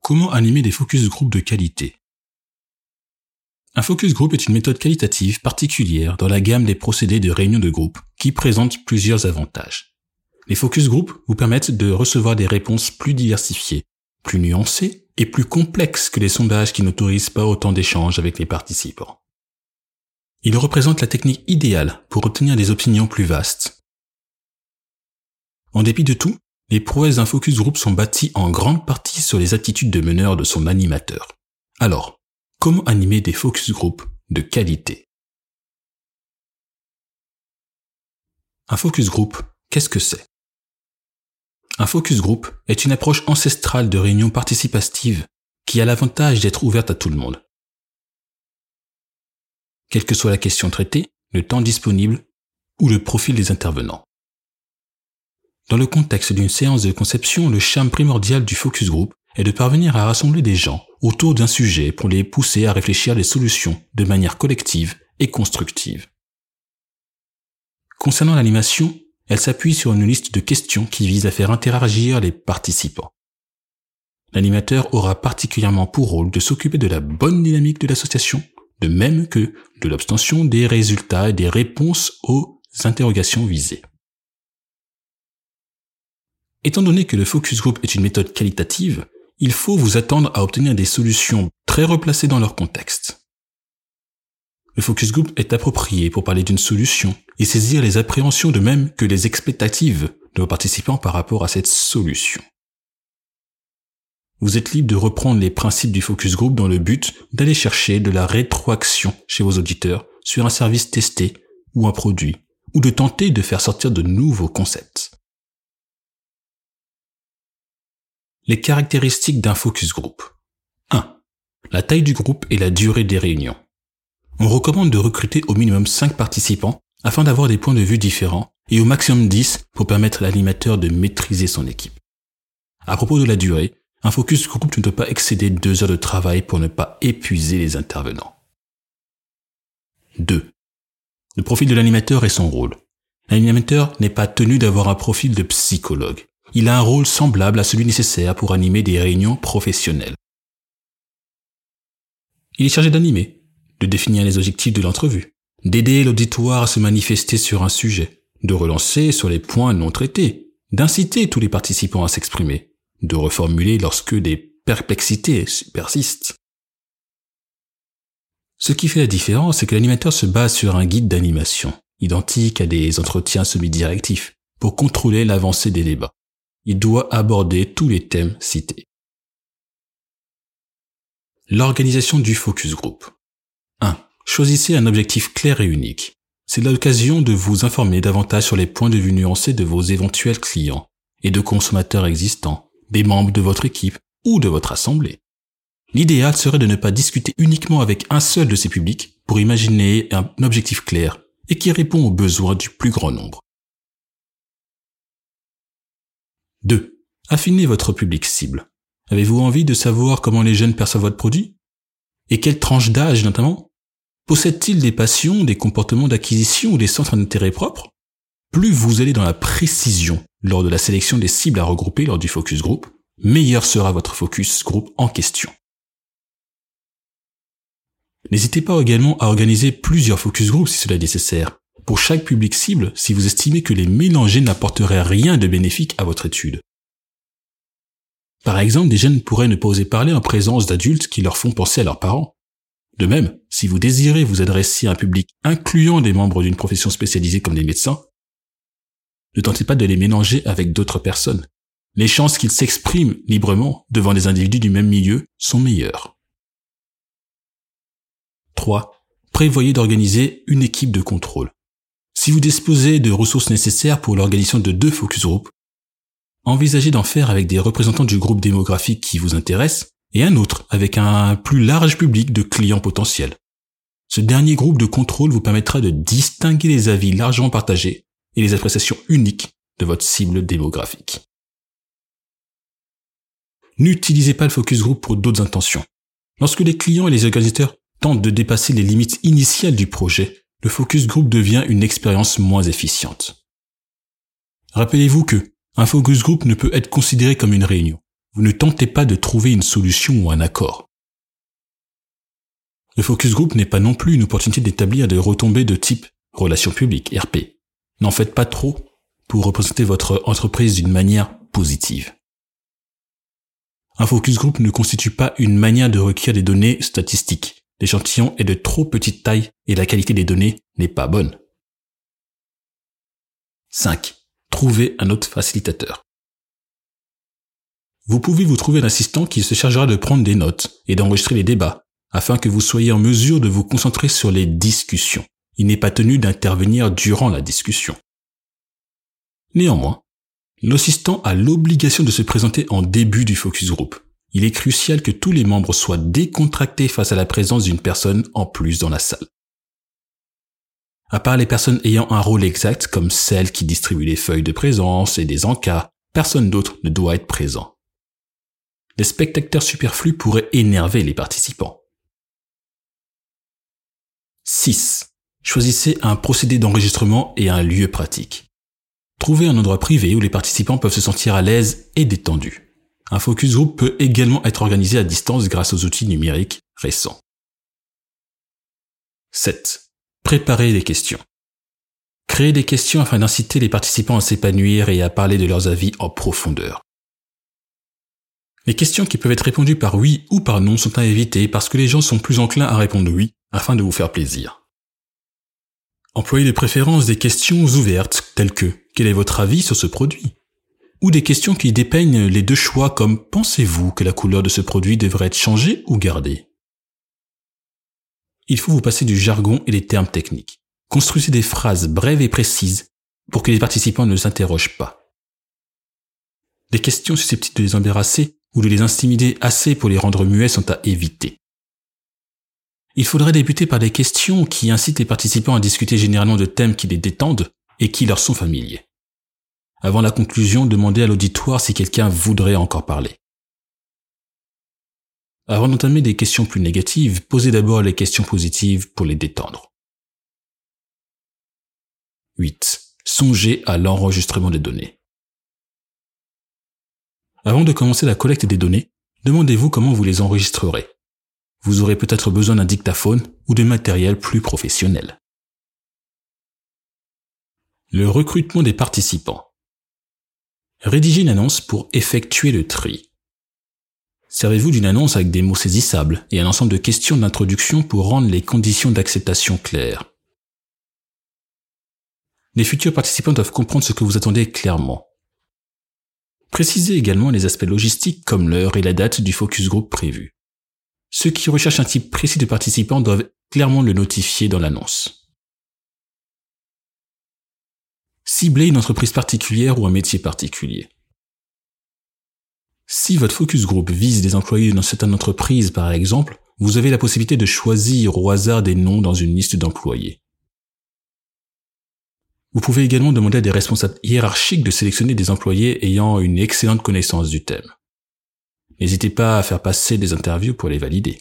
Comment animer des focus group de qualité? Un focus group est une méthode qualitative particulière dans la gamme des procédés de réunion de groupe qui présente plusieurs avantages. Les focus group vous permettent de recevoir des réponses plus diversifiées, plus nuancées et plus complexes que les sondages qui n'autorisent pas autant d'échanges avec les participants. Ils représentent la technique idéale pour obtenir des opinions plus vastes. En dépit de tout, les prouesses d'un focus group sont bâties en grande partie sur les aptitudes de meneur de son animateur. Alors, comment animer des focus group de qualité? Un focus group, qu'est-ce que c'est? Un focus group est une approche ancestrale de réunion participative qui a l'avantage d'être ouverte à tout le monde. Quelle que soit la question traitée, le temps disponible ou le profil des intervenants. Dans le contexte d'une séance de conception, le charme primordial du focus group est de parvenir à rassembler des gens autour d'un sujet pour les pousser à réfléchir à des solutions de manière collective et constructive. Concernant l'animation, elle s'appuie sur une liste de questions qui vise à faire interagir les participants. L'animateur aura particulièrement pour rôle de s'occuper de la bonne dynamique de l'association, de même que de l'obtention des résultats et des réponses aux interrogations visées. Étant donné que le focus group est une méthode qualitative, il faut vous attendre à obtenir des solutions très replacées dans leur contexte. Le focus group est approprié pour parler d'une solution et saisir les appréhensions de même que les expectatives de vos participants par rapport à cette solution. Vous êtes libre de reprendre les principes du focus group dans le but d'aller chercher de la rétroaction chez vos auditeurs sur un service testé ou un produit, ou de tenter de faire sortir de nouveaux concepts. Les caractéristiques d'un focus group. 1. La taille du groupe et la durée des réunions. On recommande de recruter au minimum 5 participants afin d'avoir des points de vue différents et au maximum 10 pour permettre à l'animateur de maîtriser son équipe. À propos de la durée, un focus group ne doit pas excéder 2 heures de travail pour ne pas épuiser les intervenants. 2. Le profil de l'animateur et son rôle. L'animateur n'est pas tenu d'avoir un profil de psychologue. Il a un rôle semblable à celui nécessaire pour animer des réunions professionnelles. Il est chargé d'animer, de définir les objectifs de l'entrevue, d'aider l'auditoire à se manifester sur un sujet, de relancer sur les points non traités, d'inciter tous les participants à s'exprimer, de reformuler lorsque des perplexités persistent. Ce qui fait la différence, c'est que l'animateur se base sur un guide d'animation, identique à des entretiens semi-directifs, pour contrôler l'avancée des débats. Il doit aborder tous les thèmes cités. L'organisation du focus group. 1. Choisissez un objectif clair et unique. C'est l'occasion de vous informer davantage sur les points de vue nuancés de vos éventuels clients et de consommateurs existants, des membres de votre équipe ou de votre assemblée. L'idéal serait de ne pas discuter uniquement avec un seul de ces publics pour imaginer un objectif clair et qui répond aux besoins du plus grand nombre. 2. Affinez votre public cible. Avez-vous envie de savoir comment les jeunes perçoivent votre produit? Et quelle tranche d'âge notamment? Possèdent-ils des passions, des comportements d'acquisition ou des centres d'intérêt propres? Plus vous allez dans la précision lors de la sélection des cibles à regrouper lors du focus group, meilleur sera votre focus group en question. N'hésitez pas également à organiser plusieurs focus groups si cela est nécessaire. Pour chaque public cible, si vous estimez que les mélanger n'apporteraient rien de bénéfique à votre étude. Par exemple, des jeunes pourraient ne pas oser parler en présence d'adultes qui leur font penser à leurs parents. De même, si vous désirez vous adresser à un public incluant des membres d'une profession spécialisée comme des médecins, ne tentez pas de les mélanger avec d'autres personnes. Les chances qu'ils s'expriment librement devant des individus du même milieu sont meilleures. 3. Prévoyez d'organiser une équipe de contrôle. Si vous disposez de ressources nécessaires pour l'organisation de 2 focus group, envisagez d'en faire avec des représentants du groupe démographique qui vous intéresse et un autre avec un plus large public de clients potentiels. Ce dernier groupe de contrôle vous permettra de distinguer les avis largement partagés et les appréciations uniques de votre cible démographique. N'utilisez pas le focus group pour d'autres intentions. Lorsque les clients et les organisateurs tentent de dépasser les limites initiales du projet, le focus group devient une expérience moins efficiente. Rappelez-vous que un focus group ne peut être considéré comme une réunion. Vous ne tentez pas de trouver une solution ou un accord. Le focus group n'est pas non plus une opportunité d'établir des retombées de type relations publiques, RP. N'en faites pas trop pour représenter votre entreprise d'une manière positive. Un focus group ne constitue pas une manière de recueillir des données statistiques. L'échantillon est de trop petite taille et la qualité des données n'est pas bonne. 5. Trouvez un autre facilitateur. Vous pouvez vous trouver un assistant qui se chargera de prendre des notes et d'enregistrer les débats afin que vous soyez en mesure de vous concentrer sur les discussions. Il n'est pas tenu d'intervenir durant la discussion. Néanmoins, l'assistant a l'obligation de se présenter en début du focus group. Il est crucial que tous les membres soient décontractés face à la présence d'une personne en plus dans la salle. À part les personnes ayant un rôle exact, comme celles qui distribuent les feuilles de présence et des encas, personne d'autre ne doit être présent. Les spectateurs superflus pourraient énerver les participants. 6. Choisissez un procédé d'enregistrement et un lieu pratique. Trouvez un endroit privé où les participants peuvent se sentir à l'aise et détendus. Un focus group peut également être organisé à distance grâce aux outils numériques récents. 7. Préparez des questions. Créez des questions afin d'inciter les participants à s'épanouir et à parler de leurs avis en profondeur. Les questions qui peuvent être répondues par oui ou par non sont à éviter parce que les gens sont plus enclins à répondre oui afin de vous faire plaisir. Employez de préférence des questions ouvertes telles que « Quel est votre avis sur ce produit ?» ou des questions qui dépeignent les deux choix comme « Pensez-vous que la couleur de ce produit devrait être changée ou gardée ?» Il faut vous passer du jargon et des termes techniques. Construisez des phrases brèves et précises pour que les participants ne s'interrogent pas. Des questions susceptibles de les embarrasser ou de les intimider assez pour les rendre muets sont à éviter. Il faudrait débuter par des questions qui incitent les participants à discuter généralement de thèmes qui les détendent et qui leur sont familiers. Avant la conclusion, demandez à l'auditoire si quelqu'un voudrait encore parler. Avant d'entamer des questions plus négatives, posez d'abord les questions positives pour les détendre. 8. Songez à l'enregistrement des données. Avant de commencer la collecte des données, demandez-vous comment vous les enregistrerez. Vous aurez peut-être besoin d'un dictaphone ou de matériel plus professionnel. Le recrutement des participants. Rédigez une annonce pour effectuer le tri. Servez-vous d'une annonce avec des mots saisissables et un ensemble de questions d'introduction pour rendre les conditions d'acceptation claires. Les futurs participants doivent comprendre ce que vous attendez clairement. Précisez également les aspects logistiques comme l'heure et la date du focus group prévu. Ceux qui recherchent un type précis de participants doivent clairement le notifier dans l'annonce. Ciblez une entreprise particulière ou un métier particulier. Si votre focus group vise des employés dans certaines entreprises par exemple, vous avez la possibilité de choisir au hasard des noms dans une liste d'employés. Vous pouvez également demander à des responsables hiérarchiques de sélectionner des employés ayant une excellente connaissance du thème. N'hésitez pas à faire passer des interviews pour les valider.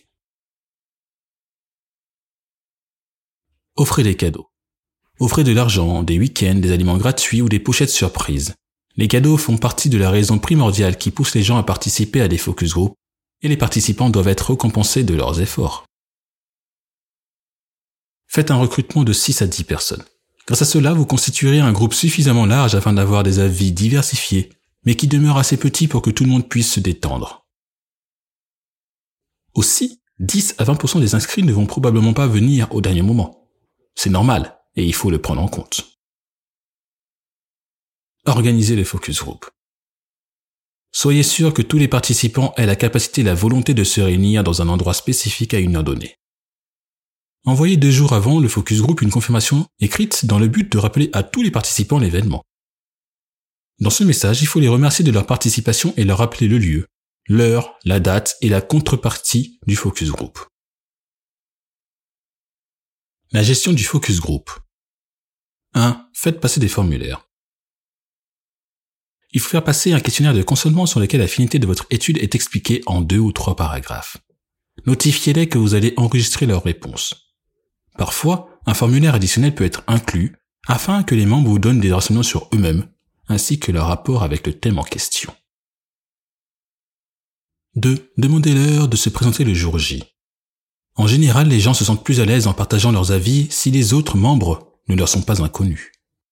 Offrez des cadeaux. Offrez de l'argent, des week-ends, des aliments gratuits ou des pochettes surprises. Les cadeaux font partie de la raison primordiale qui pousse les gens à participer à des focus group et les participants doivent être récompensés de leurs efforts. Faites un recrutement de 6 à 10 personnes. Grâce à cela, vous constituerez un groupe suffisamment large afin d'avoir des avis diversifiés, mais qui demeurent assez petits pour que tout le monde puisse se détendre. Aussi, 10 à 20% des inscrits ne vont probablement pas venir au dernier moment. C'est normal, et il faut le prendre en compte. Organisez les focus group. Soyez sûr que tous les participants aient la capacité et la volonté de se réunir dans un endroit spécifique à une heure donnée. Envoyez 2 jours avant le focus group une confirmation écrite dans le but de rappeler à tous les participants l'événement. Dans ce message, il faut les remercier de leur participation et leur rappeler le lieu, l'heure, la date et la contrepartie du focus group. La gestion du focus group. 1. Faites passer des formulaires. Il faut faire passer un questionnaire de consentement sur lequel la finalité de votre étude est expliquée en 2 ou 3 paragraphes. Notifiez-les que vous allez enregistrer leurs réponses. Parfois, un formulaire additionnel peut être inclus afin que les membres vous donnent des renseignements sur eux-mêmes, ainsi que leur rapport avec le thème en question. 2. Demandez-leur de se présenter le jour J. En général, les gens se sentent plus à l'aise en partageant leurs avis si les autres membres ne leur sont pas inconnus.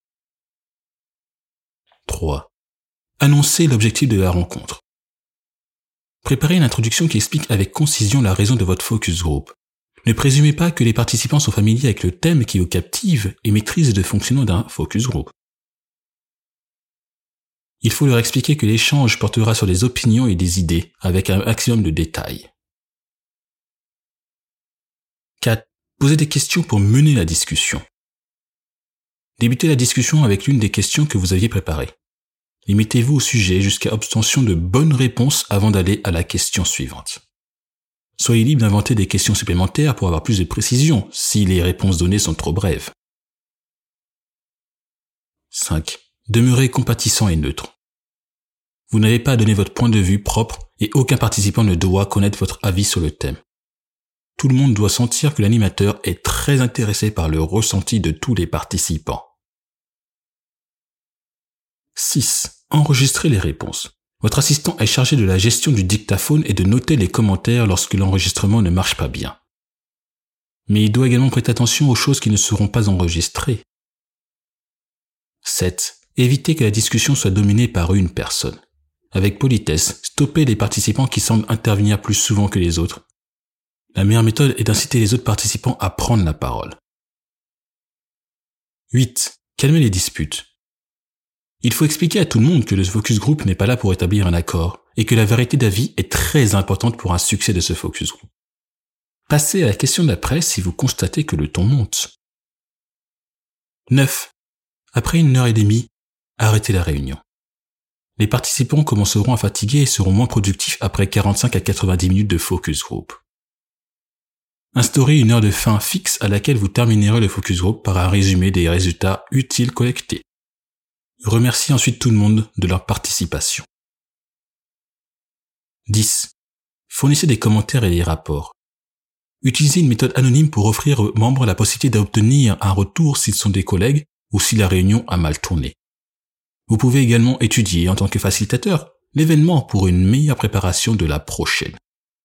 3. Annoncez l'objectif de la rencontre. Préparez une introduction qui explique avec concision la raison de votre focus group. Ne présumez pas que les participants sont familiers avec le thème qui vous captive et maîtrisent le fonctionnement d'un focus group. Il faut leur expliquer que l'échange portera sur des opinions et des idées avec un maximum de détails. 4. Posez des questions pour mener la discussion. Débutez la discussion avec l'une des questions que vous aviez préparées. Limitez-vous au sujet jusqu'à obtention de bonnes réponses avant d'aller à la question suivante. Soyez libre d'inventer des questions supplémentaires pour avoir plus de précision si les réponses données sont trop brèves. 5. Demeurez compatissant et neutre. Vous n'avez pas à donner votre point de vue propre et aucun participant ne doit connaître votre avis sur le thème. Tout le monde doit sentir que l'animateur est très intéressé par le ressenti de tous les participants. 6. Enregistrez les réponses. Votre assistant est chargé de la gestion du dictaphone et de noter les commentaires lorsque l'enregistrement ne marche pas bien. Mais il doit également prêter attention aux choses qui ne seront pas enregistrées. 7. Évitez que la discussion soit dominée par une personne. Avec politesse, stoppez les participants qui semblent intervenir plus souvent que les autres. La meilleure méthode est d'inciter les autres participants à prendre la parole. 8. Calmez les disputes. Il faut expliquer à tout le monde que le focus group n'est pas là pour établir un accord et que la variété d'avis est très importante pour un succès de ce focus group. Passez à la question d'après si vous constatez que le ton monte. 9. Après 1h30, arrêtez la réunion. Les participants commenceront à fatiguer et seront moins productifs après 45 à 90 minutes de focus group. Instaurez une heure de fin fixe à laquelle vous terminerez le focus group par un résumé des résultats utiles collectés. Remerciez ensuite tout le monde de leur participation. 10. Fournissez des commentaires et des rapports. Utilisez une méthode anonyme pour offrir aux membres la possibilité d'obtenir un retour s'ils sont des collègues ou si la réunion a mal tourné. Vous pouvez également étudier en tant que facilitateur l'événement pour une meilleure préparation de la prochaine.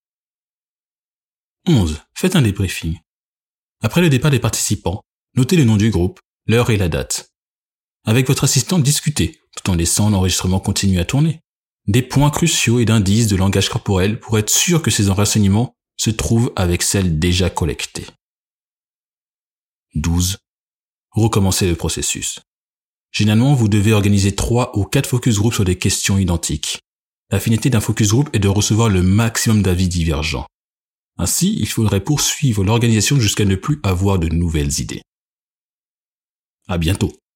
11. Faites un débriefing. Après le départ des participants, notez le nom du groupe, l'heure et la date. Avec votre assistant, discutez, tout en laissant l'enregistrement continuer à tourner. Des points cruciaux et d'indices de langage corporel pour être sûr que ces renseignements se trouvent avec celles déjà collectées. 12. Recommencez le processus. Généralement, vous devez organiser 3 ou 4 focus groups sur des questions identiques. La finalité d'un focus group est de recevoir le maximum d'avis divergents. Ainsi, il faudrait poursuivre l'organisation jusqu'à ne plus avoir de nouvelles idées. À bientôt.